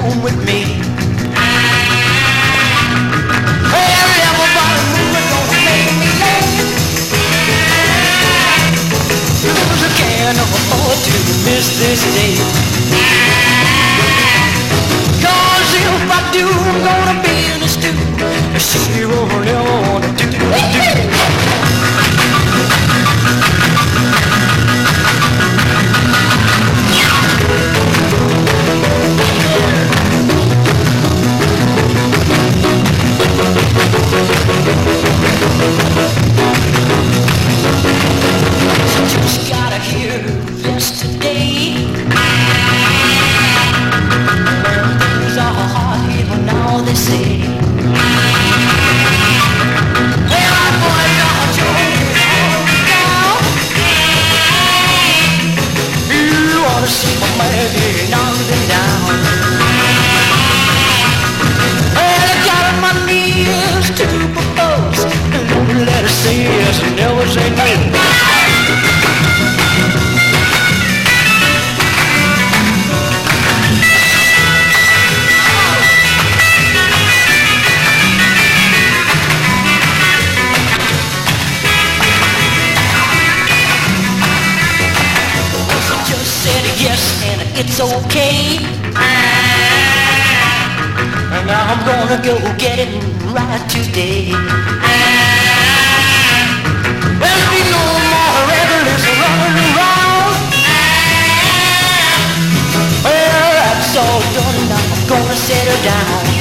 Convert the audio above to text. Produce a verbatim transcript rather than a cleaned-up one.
home with me. Well, everybody moving gonna make me late. Cause I can't afford to miss this day. Cause if I do, I'm gonna be in a stew. She won't ever wanna do, do. Just gotta hear yesterday. Things are hard here now, they say. Well, I boy, got you down. You ought to see my man here knocked it down. Well, I got on my knees to propose. Don't let her say yes and never say no. It's okay. And now I'm gonna go get it right today. There'll be no more reckless running around. Well, that's all done. Now I'm gonna settle down.